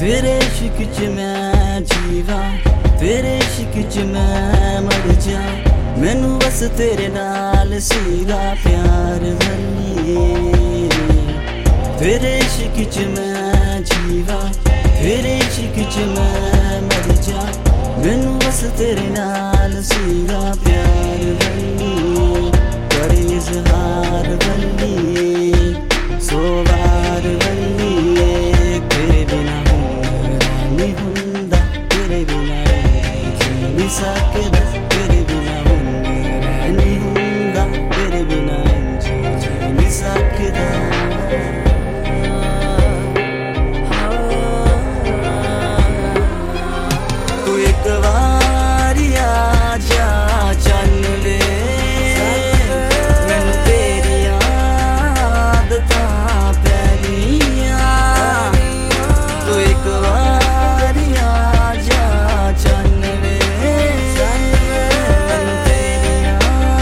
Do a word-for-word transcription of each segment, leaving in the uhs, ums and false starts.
तेरे इश्क च मैं जीवा, तेरे इश्क च मैं मर जा। मैनू बस तेरे नाल सीगा प्यार वल्लिए। तेरे इश्क च मैं जीवा, तेरे इश्क च मैं मर जा। मैनू बस तेरे नाल सीगा प्यार वल्लिए। करे इज़हार वल्लिए, सौ बार वल्लिए। तेरे बिना नहीं हुंदा, तेरे बिना जी नहीं सकदा। तेरे बिना नहीं हुंदा, तेरे बिना जी नहीं सकदा। तू एक बारी आ जा चल ले, मैनू तेरियां आदतां पै गईयां। तू एक बारी आ जा चल ले, मैनू तेरियां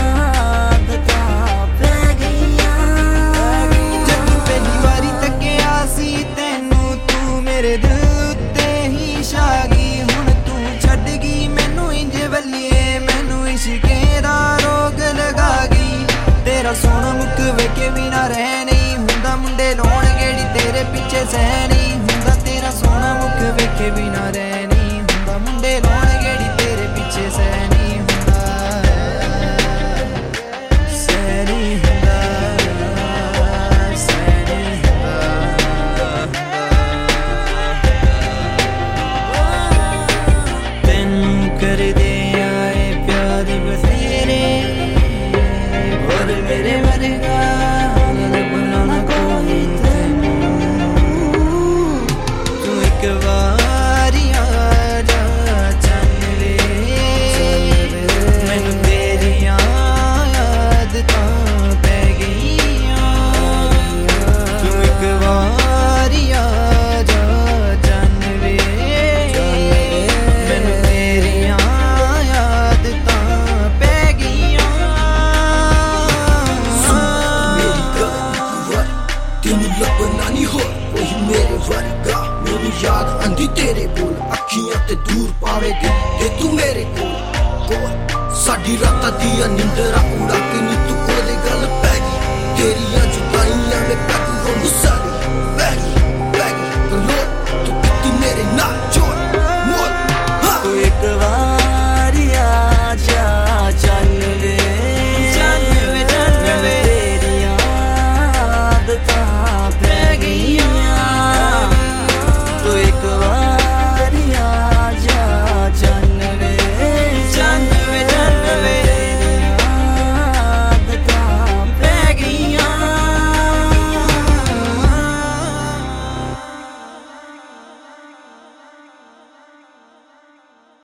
आदतां पै गईयां। जदों पहली वारी तक्किया सी तैनू, तू मेरे दिल उत्ते ही छा गई। हुण तू छड्ड गई मैनू इंज वल्लिए, मैनू इश्के दा रोग लगा गई। तेरा सोहना मुख वेखे बिना रह नहीं हुंदा, मुंडे लाउण गेड़ी तेरे पिछे सह नहीं हुंदा। तेरा सोहना मुख वेखे बिना रह नहीं हुंदा, मुंडे लाउण गेड़ी तेरे पिछे सह नहीं हुंदा, सह नहीं हुंदा, सह नहीं हुंदा। तैनू कर दे आए प्यार बथेरे, और मेरे वर्गा लभना ना कोई तैनू। तू एक बारी आ जा चल ले, मैनू तेरियां आदतां पै गईयां। तू एक बारी आ जा चल ले, मैनू तेरियां आदतां पै गईयां। मेरी गल तेनू लभना नहीं होर कोई मेरे वर्गा। मेनू याद आंदी तेरे बोल, अखियां ते दूर पावे दी ते तू मेरे कोल कोल। साडी रातां दियां निंदरां उड़ा के नी तू कोले गल पै गई। तेरियां जुदाइयां में पैगू वांगू सारे